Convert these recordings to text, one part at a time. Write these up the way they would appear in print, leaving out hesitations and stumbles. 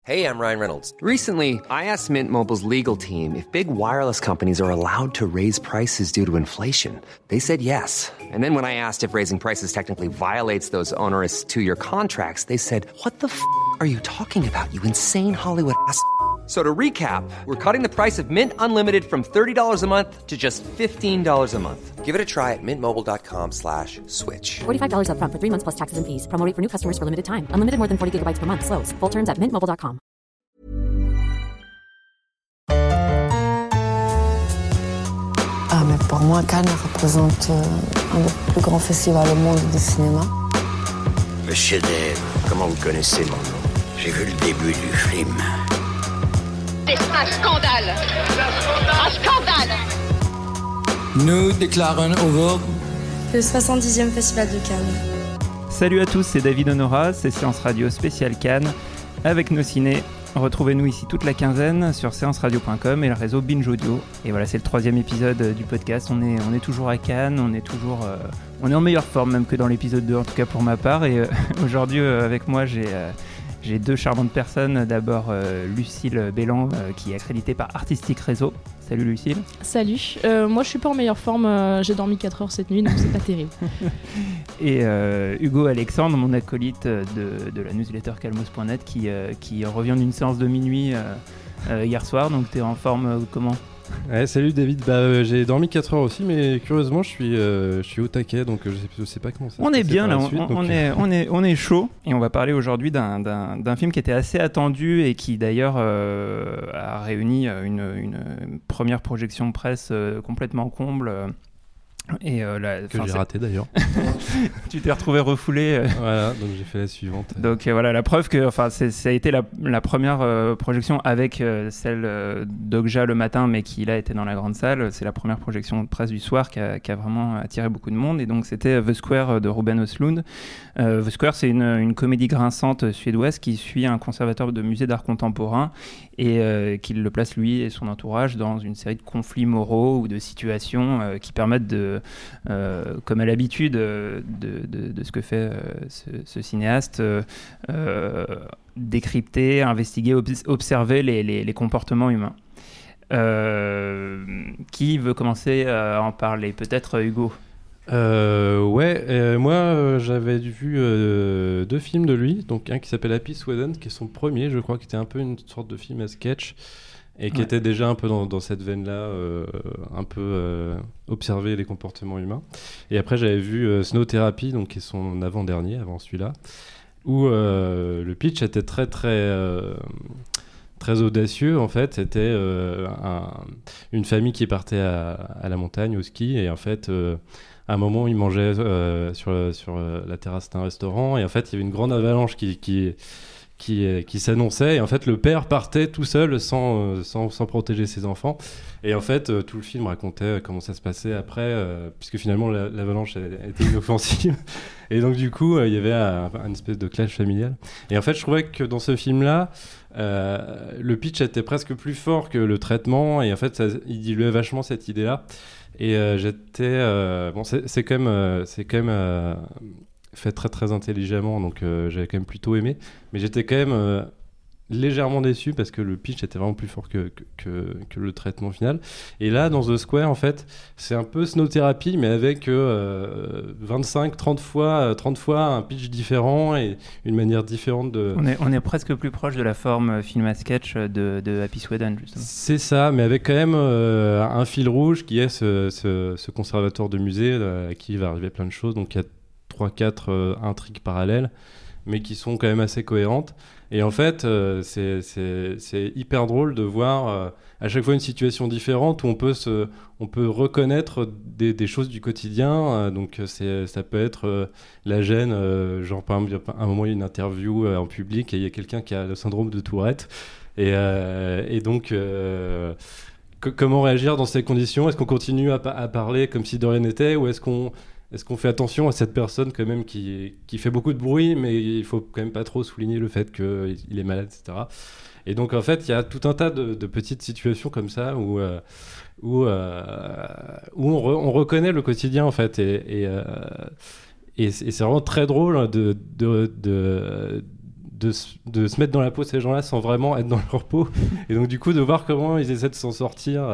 Hey, I'm Ryan Reynolds. Recently, I asked Mint Mobile's legal team if big wireless companies are allowed to raise prices due to inflation. They said yes. And then when I asked if raising prices technically violates those onerous two-year contracts, they said, "What the f*** are you talking about, you insane Hollywood ass?" So to recap, we're cutting the price of Mint Unlimited from $30 a month to just $15 a month. Give it a try at mintmobile.com/switch. $45 up front for 3 months plus taxes and fees. Promo rate for new customers for limited time. Unlimited more than 40 gigabytes per month. Slows full terms at mintmobile.com. Ah, mais pour moi, Cannes représente un des plus grands festivals au monde du cinéma. Monsieur Dave, comment vous connaissez mon nom? J'ai vu le début du film. C'est un scandale! Un scandale! Nous déclarons ouvert le 70e Festival de Cannes. Salut à tous, c'est David Honora, c'est Séance Radio spéciale Cannes. Avec nos cinés, retrouvez-nous ici toute la quinzaine sur séanceradio.com et le réseau Binge Audio. Et voilà, c'est le 3e épisode du podcast. On est toujours à Cannes, on est en meilleure forme même que dans l'épisode 2, en tout cas pour ma part. Et aujourd'hui, avec moi, j'ai deux charmantes personnes. D'abord, Lucille Bélan, qui est accréditée par Artistic Réseau. Salut Lucille. Salut. Moi, je suis pas en meilleure forme. J'ai dormi 4 heures cette nuit, donc c'est pas terrible. Et Hugo Alexandre, mon acolyte de la newsletter calmos.net, qui revient d'une séance de minuit hier soir. Donc, t'es en forme comment ? Ouais, salut David, j'ai dormi 4 heures aussi, mais curieusement je suis au taquet, donc je sais pas comment ça se passe. On est bien là, on est chaud, et on va parler aujourd'hui d'un film qui était assez attendu et qui d'ailleurs a réuni une première projection presse complètement comble. Et que j'ai raté d'ailleurs. Tu t'es retrouvé refoulé. Voilà, donc j'ai fait la suivante. Donc voilà, la preuve que ça a été la première projection avec celle d'Okja le matin, mais qui là était dans la grande salle. C'est la première projection de presse du soir qui a vraiment attiré beaucoup de monde. Et donc c'était The Square de Ruben Östlund. The Square, c'est une comédie grinçante suédoise qui suit un conservateur de musée d'art contemporain et qui le place lui et son entourage dans une série de conflits moraux ou de situations qui permettent comme à l'habitude de ce que fait ce cinéaste, décrypter, investiguer, observer les comportements humains. Qui veut commencer à en parler ? Peut-être Hugo. Moi j'avais vu 2 films de lui, donc un qui s'appelle Happy Sweden, qui est son premier, je crois, qui était un peu une sorte de film à sketch et qui était déjà un peu dans cette veine-là, un peu observer les comportements humains. Et après j'avais vu Snow Therapy, donc qui est son avant-dernier, avant celui-là, où le pitch était très audacieux en fait. C'était une famille qui partait à la montagne, au ski, et en fait à un moment ils mangeaient sur la terrasse d'un restaurant, et en fait il y avait une grande avalanche qui s'annonçait, et en fait le père partait tout seul sans protéger ses enfants, et en fait tout le film racontait comment ça se passait après, puisque finalement l'avalanche était inoffensive, et donc du coup il y avait un espèce de clash familial. Et en fait je trouvais que dans ce film là le pitch était presque plus fort que le traitement, et en fait il diluait vachement cette idée là, et c'est quand même fait très intelligemment, donc j'avais quand même plutôt aimé, mais j'étais quand même légèrement déçu parce que le pitch était vraiment plus fort que le traitement final. Et là dans The Square en fait c'est un peu Snow Therapy, mais avec 25-30 fois un pitch différent et une manière différente de... On est presque plus proche de la forme film à sketch de Happy Sweden, justement. C'est ça, mais avec quand même un fil rouge qui est ce conservateur de musée à qui il va arriver plein de choses, donc il y a 3-4 intrigues parallèles, mais qui sont quand même assez cohérentes. Et en fait, c'est hyper drôle de voir à chaque fois une situation différente où on peut reconnaître des choses du quotidien. Donc ça peut être la gêne, genre par exemple, à un moment il y a une interview en public et il y a quelqu'un qui a le syndrome de Tourette. Et donc... comment réagir dans ces conditions ? Est-ce qu'on continue à parler comme si de rien n'était, ou est-ce qu'on fait attention à cette personne quand même qui fait beaucoup de bruit, mais il faut quand même pas trop souligner le fait qu'il est malade, etc. Et donc en fait il y a tout un tas de petites situations comme ça où on reconnaît le quotidien en fait, et c'est vraiment très drôle de de se mettre dans la peau de ces gens-là sans vraiment être dans leur peau. Et donc, du coup, de voir comment ils essaient de s'en sortir.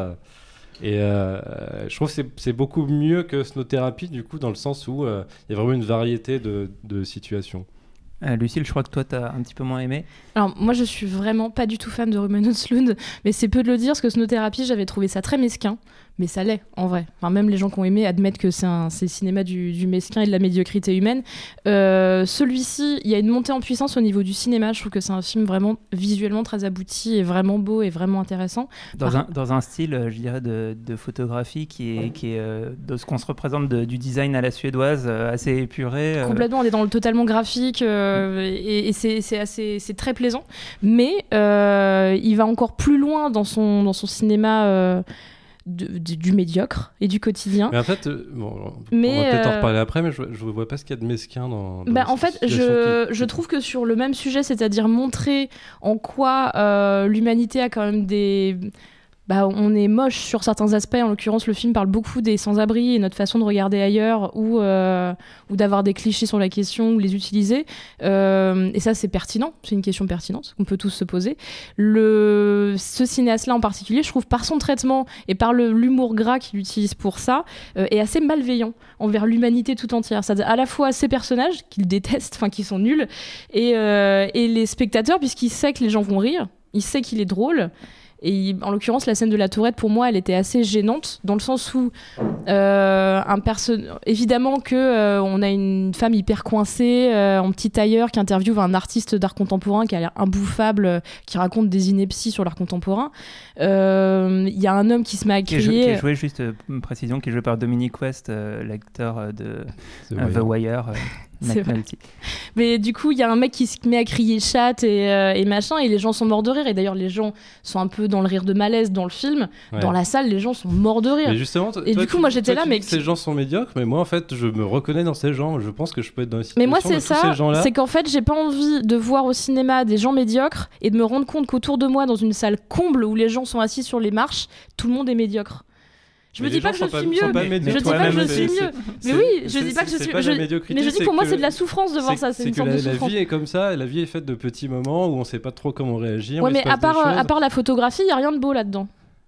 Je trouve que c'est beaucoup mieux que Snow Therapy, du coup, dans le sens où il y a vraiment une variété de situations. Lucille, je crois que toi, t'as un petit peu moins aimé. Alors, moi, je suis vraiment pas du tout fan de Ruben Östlund, mais c'est peu de le dire, parce que Snow Therapy, j'avais trouvé ça très mesquin, mais ça l'est, en vrai. Enfin, même les gens qui ont aimé admettent que c'est le cinéma du mesquin et de la médiocrité humaine. Celui-ci, il y a une montée en puissance au niveau du cinéma. Je trouve que c'est un film vraiment visuellement très abouti et vraiment beau et vraiment intéressant. Dans un style, je dirais, de photographie qui est de ce qu'on se représente du design à la suédoise, assez épuré. Complètement, on est dans le totalement graphique et c'est très plaisant. Mais il va encore plus loin dans son cinéma du médiocre et du quotidien. Mais en fait, on va peut-être en reparler après, mais je ne vois pas ce qu'il y a de mesquin dans en fait, je trouve que sur le même sujet, c'est-à-dire montrer en quoi l'humanité a quand même on est moche sur certains aspects. En l'occurrence, le film parle beaucoup des sans-abri et notre façon de regarder ailleurs ou d'avoir des clichés sur la question ou les utiliser. Et ça, c'est pertinent. C'est une question pertinente qu'on peut tous se poser. Ce cinéaste-là en particulier, je trouve, par son traitement et par l'humour gras qu'il utilise pour ça, est assez malveillant envers l'humanité tout entière. C'est-à-dire à la fois ses personnages, qu'il déteste, enfin qui sont nuls, et les spectateurs, puisqu'il sait que les gens vont rire. Il sait qu'il est drôle. Et en l'occurrence, la scène de la tourette, pour moi, elle était assez gênante, dans le sens où, évidemment qu'on a une femme hyper coincée, en petit tailleur, qui interviewe un artiste d'art contemporain qui a l'air imbouffable, qui raconte des inepties sur l'art contemporain. Il y a un homme qui se met à crier... Qui est joué, juste une précision, qui est joué par Dominic West, l'acteur de The Wire. C'est vrai. Mais du coup, il y a un mec qui se met à crier chat et machin, et les gens sont morts de rire. Et d'ailleurs, les gens sont un peu dans le rire de malaise dans le film. Ouais. Dans la salle, les gens sont morts de rire. Mais justement, et du coup, moi j'étais là, mais ces gens sont médiocres. Mais moi, en fait, je me reconnais dans ces gens. Je pense que je peux être dans la situation. Mais moi, c'est de ça. Tous ces gens-là. C'est qu'en fait, j'ai pas envie de voir au cinéma des gens médiocres et de me rendre compte qu'autour de moi, dans une salle comble où les gens sont assis sur les marches, tout le monde est médiocre. Je me dis pas que je suis mieux. Je dis pas que je suis mieux. Mais oui, je dis pas que je suis. Mais je dis pour moi c'est de la souffrance de voir ça. C'est une sorte de souffrance. La vie est comme ça. La vie est faite de petits moments où on sait pas trop comment réagir. Ouais, mais à part la photographie, il y a rien de beau là-dedans.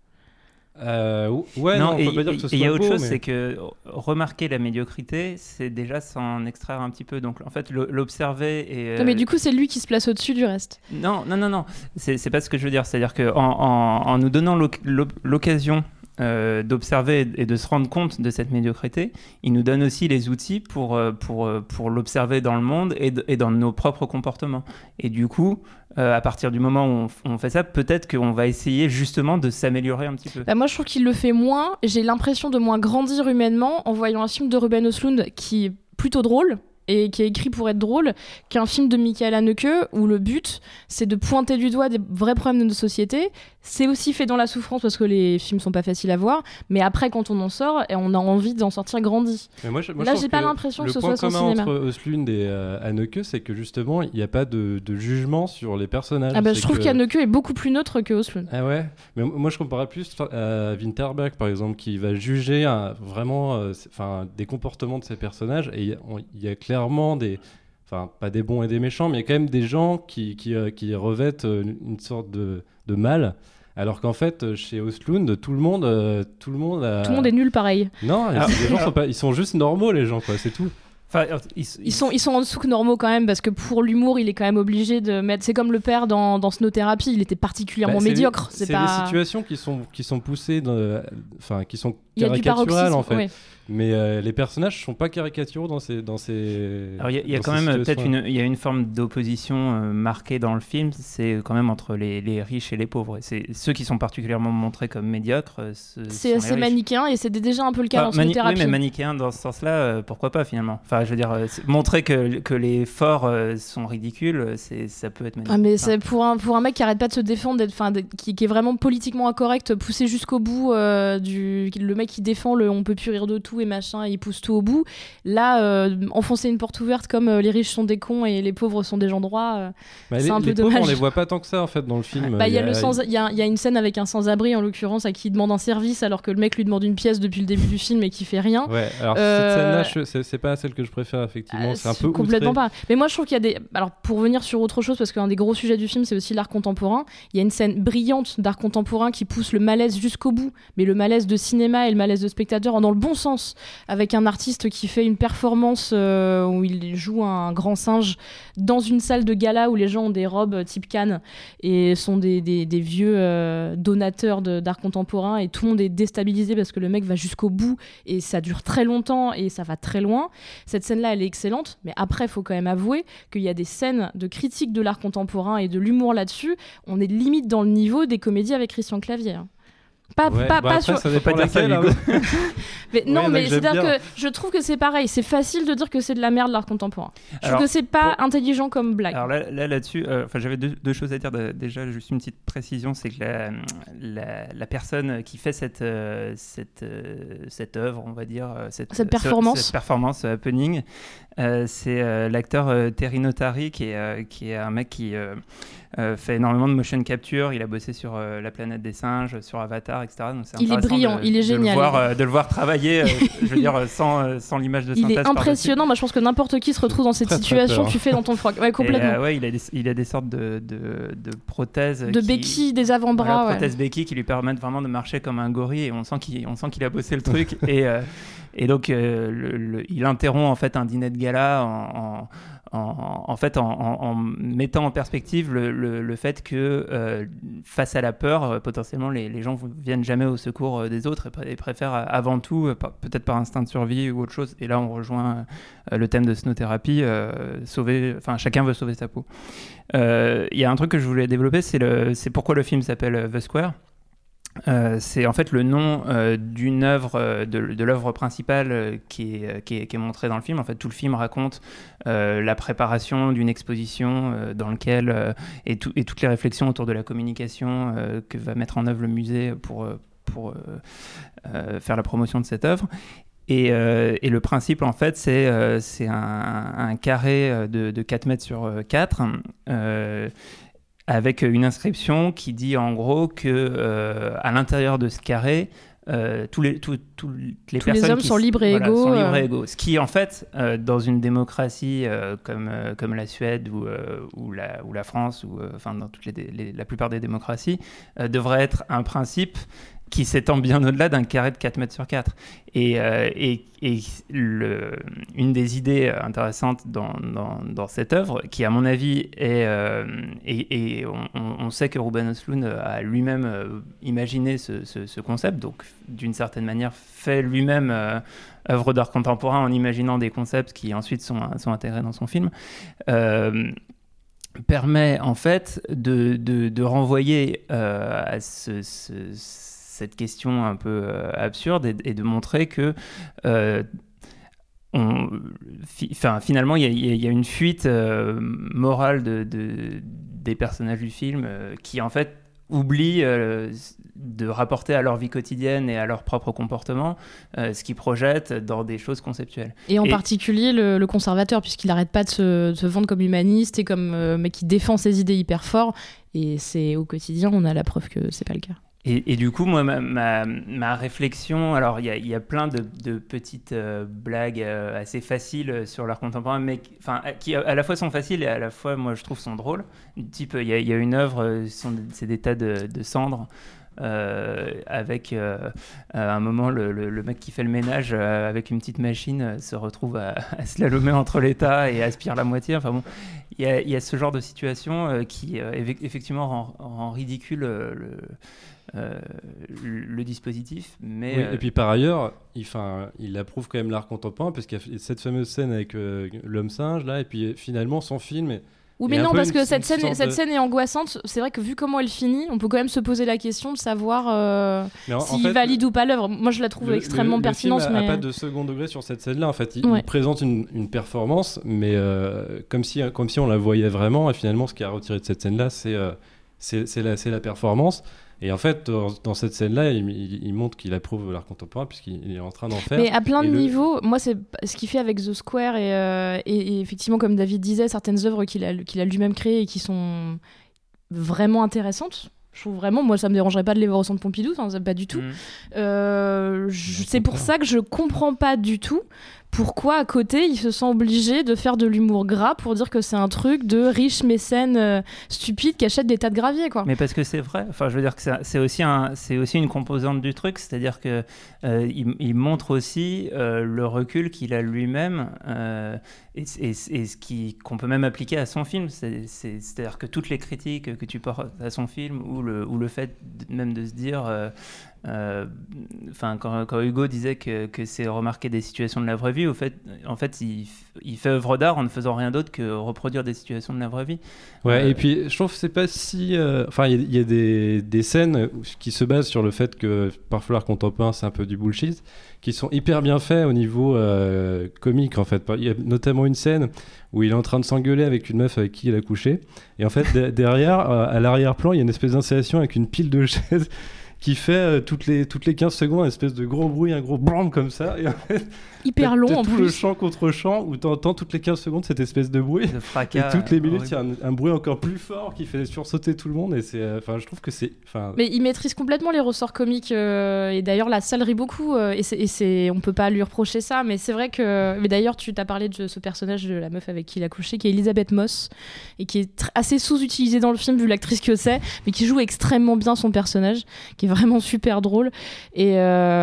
Ouais, non, on peut pas dire que ce soit il y a autre beau, chose, mais... c'est que remarquer la médiocrité, c'est déjà s'en extraire un petit peu. Donc en fait, l'observer et. Non, mais du coup, c'est lui qui se place au-dessus du reste. Non. C'est pas ce que je veux dire. C'est-à-dire que en nous donnant l'occasion d'observer et de se rendre compte de cette médiocrité, il nous donne aussi les outils pour l'observer dans le monde et dans nos propres comportements. Et du coup, à partir du moment où on fait ça, peut-être qu'on va essayer justement de s'améliorer un petit peu. Moi, je trouve qu'il le fait moins. J'ai l'impression de moins grandir humainement en voyant un film de Ruben Östlund qui est plutôt drôle et qui est écrit pour être drôle, qu'un film de Michael Haneke où le but c'est de pointer du doigt des vrais problèmes de nos sociétés. C'est aussi fait dans la souffrance parce que les films sont pas faciles à voir, mais après quand on en sort, on a envie d'en sortir grandi. Moi, là j'ai pas l'impression que ce soit son cinéma. Le point commun entre Östlund et Haneke, c'est que justement il n'y a pas de jugement sur les personnages. Je trouve qu'Haneke est beaucoup plus neutre que Östlund. Ah ouais, mais moi je comparais plus à Winterberg par exemple, qui va juger vraiment des comportements de ses personnages, et il y a clairement pas des bons et des méchants, mais il y a quand même des gens qui revêtent une sorte de mal, alors qu'en fait chez Östlund tout le monde est nul pareil. Non, les gens ils sont juste normaux, les gens, quoi, c'est tout. Enfin, ils sont en dessous que normaux quand même, parce que pour l'humour il est quand même obligé de mettre. C'est comme le père dans Snow Therapy, il était particulièrement médiocre. C'est pas... les situations qui sont poussées, qui sont il y a du caricaturales en fait. Ouais. Mais les personnages sont pas caricaturaux dans ces. Alors il y a quand même peut-être une forme d'opposition marquée dans le film. C'est quand même entre les riches et les pauvres. Et c'est ceux qui sont particulièrement montrés comme médiocres. C'est assez manichéen, et c'était déjà un peu le cas dans Snow Therapy. Oui, mais manichéen dans ce sens-là, pourquoi pas finalement. Enfin, je veux dire, montrer que les forts sont ridicules, ça peut être manichéen. Mais c'est pour un mec qui arrête pas de se défendre, qui est vraiment politiquement incorrect, poussé jusqu'au bout, le mec qui défend on peut plus rire de tout et machin, il pousse tout au bout. Là, enfoncer une porte ouverte comme les riches sont des cons et les pauvres sont des gens droits, c'est un peu dommage. Pauvres, on les voit pas tant que ça en fait dans le film. Il y a une scène avec un sans-abri en l'occurrence à qui il demande un service alors que le mec lui demande une pièce depuis le début du film et qui fait rien. Ouais, alors cette scène-là, c'est pas celle que je je préfère, effectivement. C'est un peu complètement outré. pas. Mais moi, je trouve qu'il y a des. Alors, pour revenir sur autre chose, parce qu'un des gros sujets du film, c'est aussi l'art contemporain. Il y a une scène brillante d'art contemporain qui pousse le malaise jusqu'au bout, mais le malaise de cinéma et le malaise de spectateur dans le bon sens, avec un artiste qui fait une performance où il joue un grand singe dans une salle de gala où les gens ont des robes type Cannes et sont des vieux donateurs d'art contemporain, et tout le monde est déstabilisé parce que le mec va jusqu'au bout et ça dure très longtemps et ça va très loin. Cette scène-là, elle est excellente, mais après, il faut quand même avouer qu'il y a des scènes de critique de l'art contemporain et de l'humour là-dessus. On est limite dans le niveau des comédies avec Christian Clavier. Pas sur. Ça dépend pas dire ça, Hugo. Mais non, oui, mais c'est-à-dire que je trouve que c'est pareil. C'est facile de dire que c'est de la merde l'art contemporain. Je trouve que c'est pas intelligent comme blague. Alors là-dessus, j'avais deux choses à dire. Déjà, juste une petite précision, c'est que la personne qui fait cette œuvre, on va dire, cette performance happening, c'est l'acteur Terry Notary, qui est un mec qui fait énormément de motion capture. Il a bossé sur La planète des singes, sur Avatar, etc. Donc c'est il est brillant, il est génial. De le voir travailler, je veux dire, sans l'image de synthèse. Il est impressionnant. Moi, je pense que n'importe qui se retrouve dans cette situation. Tu fais dans ton froc. Ouais, complètement. Il a des sortes de prothèses. Béquilles, des avant-bras. Prothèses béquilles qui lui permettent vraiment de marcher comme un gorille, et on sent qu'il a bossé le truc. Et donc, il interrompt en fait un dîner de gala en mettant en perspective le fait que face à la peur, potentiellement les gens ne viennent jamais au secours des autres et préfèrent avant tout, peut-être par instinct de survie ou autre chose. Et là, on rejoint le thème de Snow-thérapie, chacun veut sauver sa peau. Il y a un truc que je voulais développer, c'est pourquoi le film s'appelle The Square. C'est en fait le nom d'une œuvre, de l'œuvre principale qui est montrée dans le film. En fait, tout le film raconte la préparation d'une exposition dans laquelle et toutes les réflexions autour de la communication que va mettre en œuvre le musée pour faire la promotion de cette œuvre. Et le principe, en fait, c'est un carré de 4 mètres sur 4 avec une inscription qui dit en gros que à l'intérieur de ce carré, tous les personnes hommes sont libres et égaux. Sont libres et égaux. Ce qui, en fait, dans une démocratie comme la Suède ou la France, ou dans la plupart des démocraties, devrait être un principe qui s'étend bien au-delà d'un carré de 4 mètres sur 4. Et une des idées intéressantes dans cette œuvre, qui à mon avis est on sait que Ruben Östlund a lui-même imaginé ce concept, donc d'une certaine manière fait lui-même œuvre d'art contemporain en imaginant des concepts qui ensuite sont intégrés dans son film, permet en fait de renvoyer à cette question un peu absurde et de montrer que finalement il y a une fuite morale des personnages du film qui en fait oublient de rapporter à leur vie quotidienne et à leur propre comportement ce qu'ils projettent dans des choses conceptuelles. Et en particulier le conservateur, puisqu'il n'arrête pas de se vendre comme humaniste et comme mec qui défend ses idées hyper fort, et c'est au quotidien on a la preuve que c'est pas le cas. Et du coup, moi, ma réflexion, alors il y a plein de petites blagues assez faciles sur l'art contemporain, mais qui à la fois sont faciles et à la fois, moi, je trouve, sont drôles. Du type, il y a une œuvre, c'est des tas de cendres, avec à un moment, le mec qui fait le ménage avec une petite machine se retrouve à slalomer entre les tas et aspire la moitié. Enfin bon, il y a ce genre de situation qui effectivement rend ridicule le dispositif, mais oui, et puis par ailleurs il approuve quand même l'art contemporain parce qu'il y a cette fameuse scène avec l'homme singe là, et puis finalement son film oui, mais non, parce que cette scène est angoissante. C'est vrai que vu comment elle finit, on peut quand même se poser la question de savoir s'il valide ou pas l'œuvre. Moi, je la trouve extrêmement pertinente. Le film n'a pas de second degré sur cette scène-là. En fait, il présente une performance, mais comme si on la voyait vraiment. Et finalement, ce qui a retiré de cette scène-là, c'est la performance. Et en fait, dans cette scène-là, il montre qu'il approuve l'art contemporain puisqu'il est en train d'en faire. Mais à plein de niveaux, moi, c'est ce qu'il fait avec The Square et effectivement, comme David disait, certaines œuvres qu'il a lui-même créées et qui sont vraiment intéressantes. Je trouve vraiment, moi, ça me dérangerait pas de les voir au Centre Pompidou, pas du tout. C'est pour ça que je comprends pas du tout pourquoi à côté il se sent obligé de faire de l'humour gras pour dire que c'est un truc de riches mécènes stupides qui achètent des tas de gravier, quoi. Mais parce que c'est vrai. Enfin, je veux dire que c'est aussi une composante du truc, c'est-à-dire que il montre aussi le recul qu'il a lui-même et ce qu'on peut même appliquer à son film. C'est-à-dire que toutes les critiques que tu portes à son film ou le fait même de se dire quand Hugo disait que c'est remarquer des situations de la vraie vie, en fait il fait œuvre d'art en ne faisant rien d'autre que reproduire des situations de la vraie vie. Et puis je trouve que c'est pas si il y a des scènes qui se basent sur le fait que parfois l'art contemporain c'est un peu du bullshit, qui sont hyper bien faits au niveau comique, en fait. Il y a notamment une scène où il est en train de s'engueuler avec une meuf avec qui il a couché, et en fait derrière, à l'arrière-plan, il y a une espèce d'installation avec une pile de chaises qui fait toutes les 15 secondes un espèce de gros bruit, un gros blam comme ça, et en fait hyper long en tout plus. Le chant contre chant où t'entends toutes les 15 secondes cette espèce de bruit, de fracas, et toutes les minutes il y a un bruit encore plus fort qui fait sursauter tout le monde, et c'est je trouve que c'est mais il maîtrise complètement les ressorts comiques, et d'ailleurs la salle rit beaucoup, et on peut pas lui reprocher ça, mais c'est vrai que mais d'ailleurs tu t'as parlé de ce personnage de la meuf avec qui il a couché, qui est Elisabeth Moss, et qui est assez sous-utilisée dans le film vu l'actrice que c'est, mais qui joue extrêmement bien son personnage, qui est vraiment super drôle, et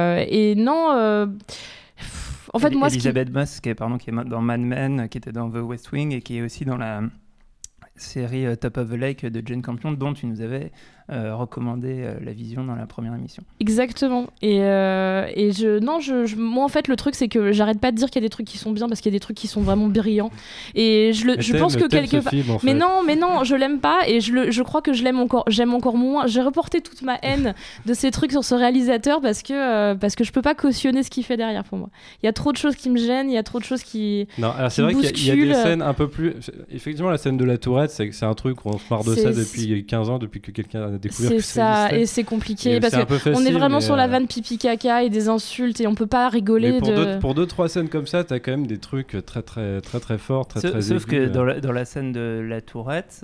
non en fait, moi, Elisabeth Moss, qui est dans Mad Men, qui était dans The West Wing et qui est aussi dans la série Top of the Lake de Jane Campion, dont tu nous avais recommandé la vision dans la première émission. Exactement. Moi en fait le truc c'est que j'arrête pas de dire qu'il y a des trucs qui sont bien parce qu'il y a des trucs qui sont vraiment brillants. Et je pense que quelque part. Mais non, je l'aime pas, et je crois que j'aime encore moins. J'ai reporté toute ma haine de ces trucs sur ce réalisateur parce que je peux pas cautionner ce qu'il fait derrière pour moi. Il y a trop de choses qui me gênent, il y a trop de choses qui. Non, alors c'est vrai qu'il y a des scènes un peu plus. Effectivement, la scène de la Tourette, c'est un truc où on se marre de ça depuis 15 ans, depuis que quelqu'un a découvert que ça existait. Et c'est compliqué parce qu'on est vraiment sur la vanne pipi caca et des insultes, et on peut pas rigoler. Mais pour 2-3 scènes comme ça, t'as quand même des trucs très très très très forts, très très sauf aigus. Que dans la scène de la Tourette,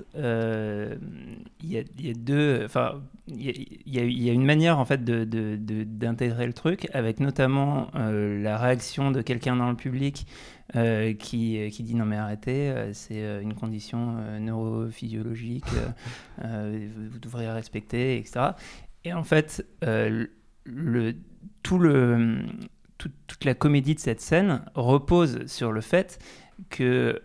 il y a deux, enfin il y a une manière en fait d'intégrer le truc, avec notamment la réaction de quelqu'un dans le public qui dit non mais arrêtez, c'est une condition neurophysiologique, vous devriez respecter, etc. Et en fait toute la comédie de cette scène repose sur le fait que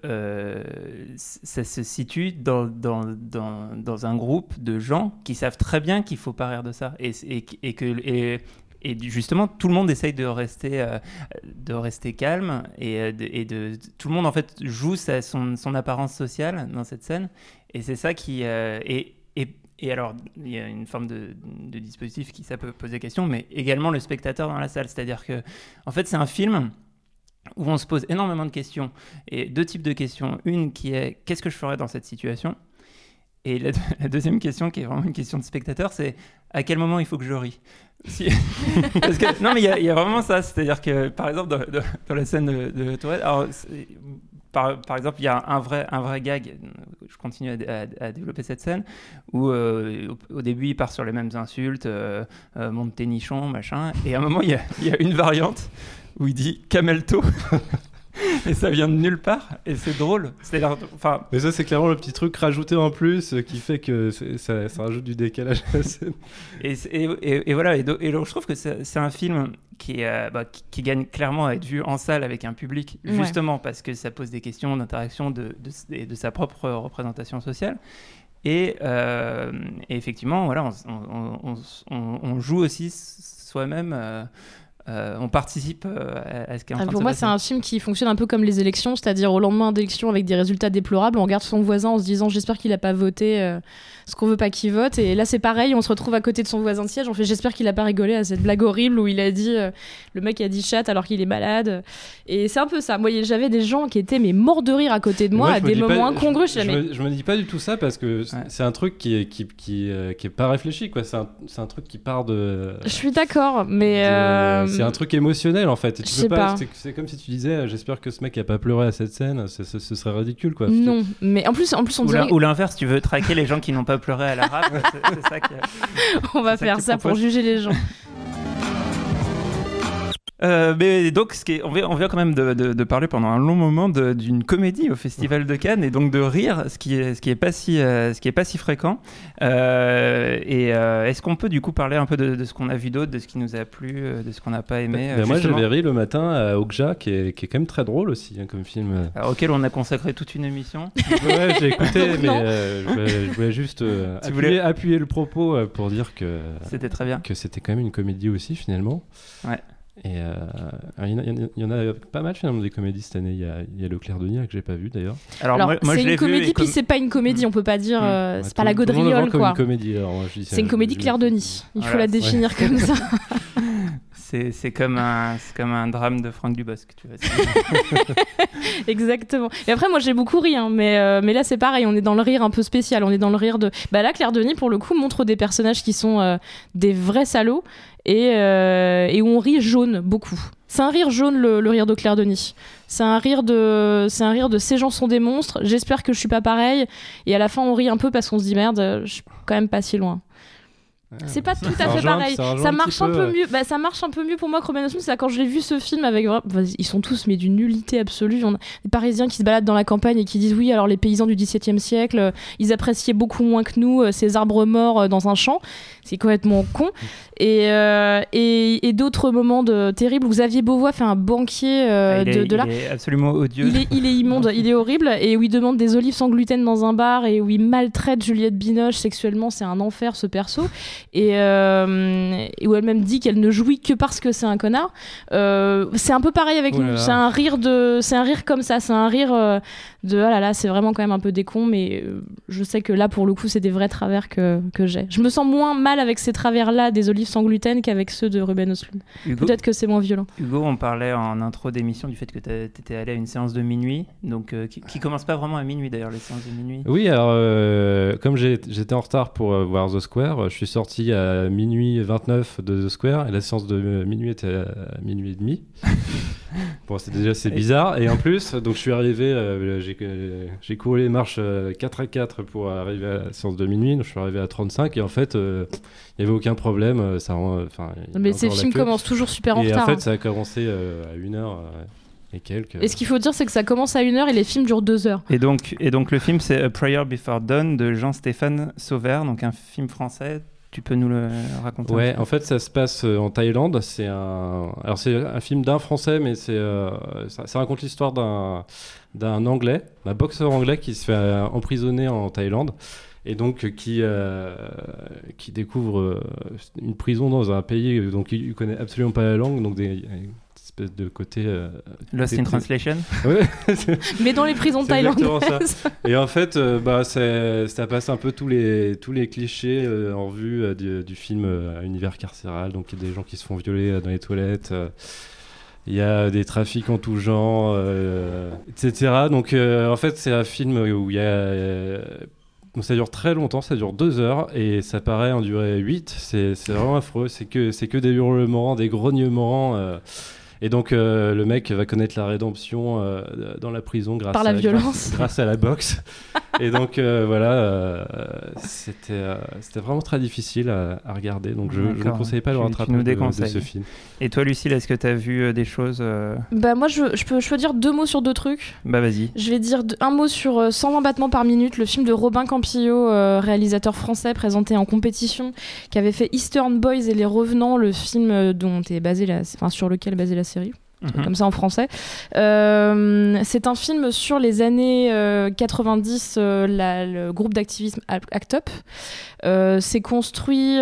ça se situe dans un groupe de gens qui savent très bien qu'il ne faut pas rire de ça, et justement tout le monde essaye de rester calme, et tout le monde en fait joue son apparence sociale dans cette scène, et c'est ça qui et alors il y a une forme de dispositif qui ça peut poser question, mais également le spectateur dans la salle, c'est-à-dire que en fait c'est un film où on se pose énormément de questions, et deux types de questions. Une qui est qu'est-ce que je ferais dans cette situation, et la deuxième question qui est vraiment une question de spectateur, c'est à quel moment il faut que je rie. Parce que, non mais il y a vraiment ça, c'est-à-dire que par exemple dans la scène de Tourette, alors par exemple il y a un vrai gag, je continue à développer cette scène où au début il part sur les mêmes insultes, monte tes nichons machin, et à un moment il y a une variante où il dit Camelto. Et ça vient de nulle part, et c'est drôle. C'est-à-dire, mais ça, c'est clairement le petit truc rajouté en plus qui fait que ça rajoute du décalage à la scène. Et voilà. Et donc, je trouve que c'est un film qui gagne clairement à être vu en salle avec un public, justement parce que ça pose des questions d'interaction de sa propre représentation sociale. Et effectivement, voilà, on joue aussi soi-même. On participe à ce qui est en train de se passer. Pour moi, c'est un film qui fonctionne un peu comme les élections, c'est-à-dire au lendemain d'élections avec des résultats déplorables, on regarde son voisin en se disant j'espère qu'il n'a pas voté ce qu'on veut pas qu'il vote, et là c'est pareil, on se retrouve à côté de son voisin de siège, on fait j'espère qu'il n'a pas rigolé à cette blague horrible où il a dit le mec a dit chat alors qu'il est malade, et c'est un peu ça. Moi j'avais des gens qui étaient morts de rire à côté de moi à des moments incongrus. Je me dis pas du tout ça, parce que c'est un truc qui est pas réfléchi, quoi. C'est un truc qui part de. Je suis d'accord, mais c'est un truc émotionnel en fait. Et tu peux pas. C'est comme si tu disais j'espère que ce mec a pas pleuré à cette scène. Ce serait ridicule, quoi. Non, mais en plus on dirait. Ou l'inverse, tu veux traquer les gens qui n'ont pas pleuré à la rap. C'est ça on va faire ça pour juger les gens. Mais donc, on vient quand même de parler pendant un long moment d'une comédie au Festival de Cannes et donc de rire, ce qui est pas si fréquent. Est-ce qu'on peut du coup parler un peu de ce qu'on a vu d'autre, de ce qui nous a plu, de ce qu'on n'a pas aimé Moi, j'avais ri le matin à Okja, qui est quand même très drôle aussi comme film. Alors, auquel on a consacré toute une émission. Ouais, j'ai écouté, mais je voulais juste appuyer le propos pour dire que c'était très bien, que c'était quand même une comédie aussi finalement. Ouais. Et il y en a pas mal finalement des comédies cette année. Il y a Le Clair de Lune que j'ai pas vu d'ailleurs. Alors moi, c'est une comédie puis c'est pas une comédie, on peut pas dire c'est pas la Gaudriole quoi. Une comédie, alors, moi, je dis c'est une comédie Clair Denis. Il faut la définir comme ça. C'est comme un drame de Franck Dubosc, tu vois. Exactement. Et après, moi, j'ai beaucoup ri, hein, mais là, c'est pareil. On est dans le rire un peu spécial. On est dans le rire de. Bah là, Claire Denis, pour le coup, montre des personnages qui sont des vrais salauds et où on rit jaune beaucoup. C'est un rire jaune, le rire de Claire Denis. C'est un rire de ces gens sont des monstres. J'espère que je suis pas pareil. Et à la fin, on rit un peu parce qu'on se dit merde, je suis quand même pas si loin. C'est pas tout à fait pareil. Ça marche un peu mieux. Bah, ça marche un peu mieux pour moi que Ruben Östlund. C'est quand je l'ai vu ce film avec. Ils sont tous mais d'une nullité absolue. On a des Parisiens qui se baladent dans la campagne et qui disent oui. Alors les paysans du XVIIe siècle, ils appréciaient beaucoup moins que nous ces arbres morts dans un champ. C'est complètement con. Et d'autres moments terribles où Xavier Beauvois fait un banquier de l'art. Il est absolument odieux. Il est immonde, il est horrible. Et où il demande des olives sans gluten dans un bar et où il maltraite Juliette Binoche sexuellement. C'est un enfer ce perso. Et où elle-même dit qu'elle ne jouit que parce que c'est un connard. C'est un peu pareil avec nous. C'est un rire comme ça. C'est un rire de ah là là, c'est vraiment quand même un peu des cons. Mais je sais que là, pour le coup, c'est des vrais travers que j'ai. Je me sens moins mal avec ces travers-là des olives sans gluten qu'avec ceux de Ruben Östlund. Peut-être que c'est moins violent. Hugo, on parlait en intro d'émission du fait que tu étais allé à une séance de minuit, donc qui commence pas vraiment à minuit d'ailleurs, les séances de minuit. Oui, alors comme j'étais en retard pour voir The Square, je suis sorti à minuit 29 de The Square et la séance de minuit était à minuit et demi. Bon, c'est bizarre. Et en plus, donc je suis arrivé, j'ai couru les marches 4 à 4 pour arriver à la séance de minuit. Donc je suis arrivé à 35 et en fait, il n'y avait aucun problème. Mais ces films commencent toujours super en retard. Et en fait, ça a commencé à 1h. Et quelques. Et ce qu'il faut dire, c'est que ça commence à 1h et les films durent 2 heures. Et donc le film, c'est A Prayer Before Dawn de Jean-Stéphane Sauvert, donc un film français. Tu peux nous le raconter? Ouais, en fait, ça se passe en Thaïlande. C'est un film d'un Français, mais ça raconte l'histoire d'un Anglais, d'un boxeur anglais qui se fait emprisonner en Thaïlande. Et donc qui découvre une prison dans un pays donc il connaît absolument pas la langue, donc des espèce de côté Lost in Translation. Ouais. Mais dans les prisons thaïlandaises. Et en fait ça passe un peu tous les clichés en vue du film univers carcéral, donc il y a des gens qui se font violer dans les toilettes. Il y a des trafics en tout genre, etc. Donc en fait c'est un film où il y a donc ça dure très longtemps, ça dure 2 heures et ça paraît en durer 8. C'est vraiment affreux, c'est que des hurlements, des grognements. Et donc le mec va connaître la rédemption dans la prison grâce à la boxe. Et donc voilà, c'était vraiment très difficile à regarder. Donc je ne conseille pas le rattrapage de ce film. Et toi Lucille, est-ce que tu as vu des choses Bah moi je peux dire 2 mots sur 2 trucs. Bah vas-y. Je vais dire un mot sur 120 battements par minute, le film de Robin Campillo, réalisateur français présenté en compétition, qui avait fait Eastern Boys et Les Revenants, le film sur lequel est basée la série. Comme ça en français. C'est un film sur les années 90, le groupe d'activisme ACT UP. C'est construit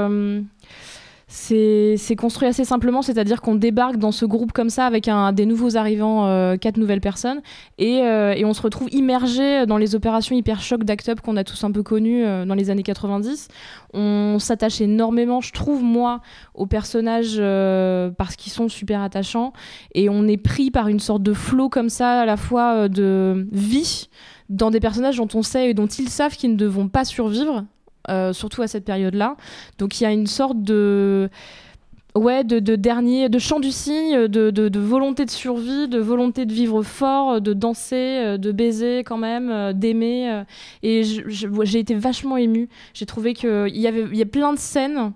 assez simplement, c'est-à-dire qu'on débarque dans ce groupe comme ça avec des nouveaux arrivants, 4 nouvelles personnes, et on se retrouve immergé dans les opérations hyper choc d'ACT UP qu'on a tous un peu connues dans les années 90. On s'attache énormément, je trouve, moi, aux personnages parce qu'ils sont super attachants, et on est pris par une sorte de flow comme ça, à la fois de vie, dans des personnages dont on sait et dont ils savent qu'ils ne vont pas survivre. Surtout à cette période-là. Donc il y a une sorte de Ouais, de chant du cygne, de volonté de survie, de volonté de vivre fort, de danser, de baiser quand même, d'aimer. Et j'ai été vachement émue. J'ai trouvé qu'il y a plein de scènes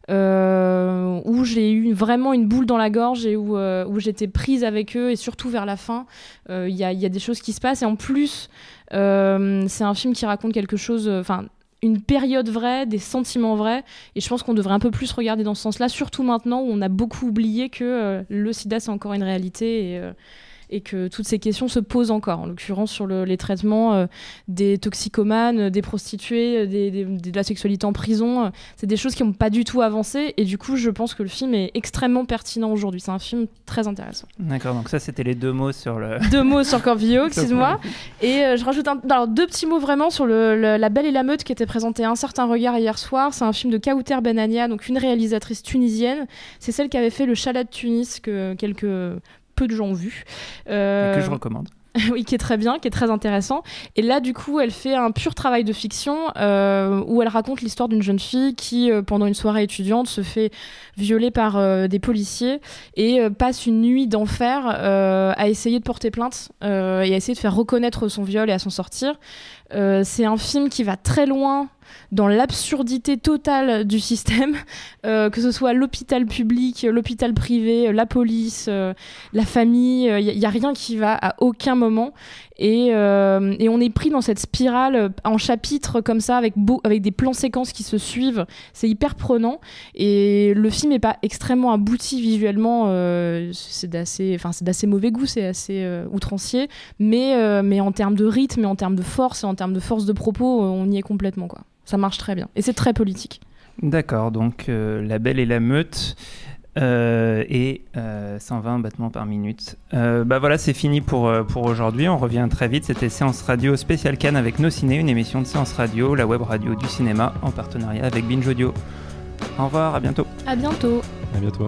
où j'ai eu vraiment une boule dans la gorge et où j'étais prise avec eux, et surtout vers la fin, il y a des choses qui se passent. Et en plus, c'est un film qui raconte quelque chose... une période vraie, des sentiments vrais, et je pense qu'on devrait un peu plus regarder dans ce sens-là, surtout maintenant où on a beaucoup oublié que le sida c'est encore une réalité et que toutes ces questions se posent encore, en l'occurrence sur les traitements des toxicomanes, des prostituées, de la sexualité en prison. C'est des choses qui n'ont pas du tout avancé, et du coup je pense que le film est extrêmement pertinent aujourd'hui. C'est un film très intéressant. D'accord, donc ça c'était les 2 mots sur le... 2 mots sur Corvillo, excuse-moi. Et je rajoute 2 petits mots vraiment sur La Belle et la Meute qui était présenté à Un Certain Regard hier soir. C'est un film de Kauter Benania, donc une réalisatrice tunisienne. C'est celle qui avait fait Le Chalat de Tunis, que peu de gens ont vu. Et que je recommande. Oui, qui est très bien, qui est très intéressant. Et là, du coup, elle fait un pur travail de fiction où elle raconte l'histoire d'une jeune fille qui, pendant une soirée étudiante, se fait violer par des policiers et passe une nuit d'enfer à essayer de porter plainte et à essayer de faire reconnaître son viol et à s'en sortir. C'est un film qui va très loin dans l'absurdité totale du système, que ce soit l'hôpital public, l'hôpital privé, la police, la famille, il n'y a rien qui va à aucun moment. Et on est pris dans cette spirale en chapitres comme ça, avec des plans séquences qui se suivent. C'est hyper prenant, et le film n'est pas extrêmement abouti visuellement, c'est d'assez mauvais goût, c'est assez outrancier, mais en termes de rythme et en termes de force et en termes de force de propos, on y est complètement, quoi. Ça marche très bien, et c'est très politique. D'accord, donc La Belle et la Meute et 120 battements par minute. Voilà, c'est fini pour aujourd'hui. On revient très vite. C'était Séance Radio spéciale Cannes avec Nos Ciné, une émission de Séance Radio, la web radio du cinéma, en partenariat avec Binge Audio. Au revoir, à bientôt. À bientôt. À bientôt.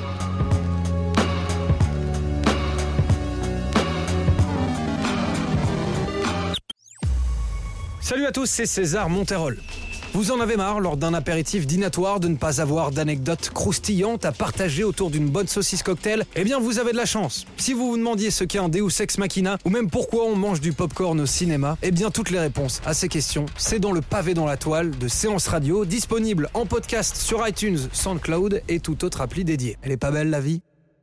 Salut à tous, c'est César Monterol. Vous en avez marre, lors d'un apéritif dînatoire, de ne pas avoir d'anecdotes croustillantes à partager autour d'une bonne saucisse cocktail? Eh bien, vous avez de la chance. Si vous vous demandiez ce qu'est un Deus Ex Machina, ou même pourquoi on mange du popcorn au cinéma, eh bien, toutes les réponses à ces questions, c'est dans le pavé dans la toile de Séance Radio, disponible en podcast sur iTunes, SoundCloud et toute autre appli dédiée. Elle est pas belle, la vie?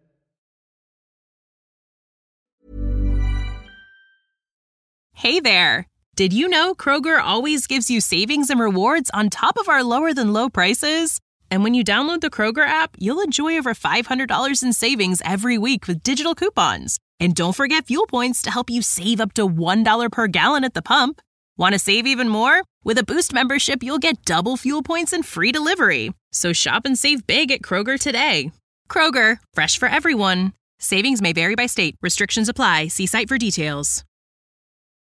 Hey there! Did you know Kroger always gives you savings and rewards on top of our lower-than-low prices? And when you download the Kroger app, you'll enjoy over $500 in savings every week with digital coupons. And don't forget fuel points to help you save up to $1 per gallon at the pump. Want to save even more? With a Boost membership, you'll get double fuel points and free delivery. So shop and save big at Kroger today. Kroger, fresh for everyone. Savings may vary by state. Restrictions apply. See site for details.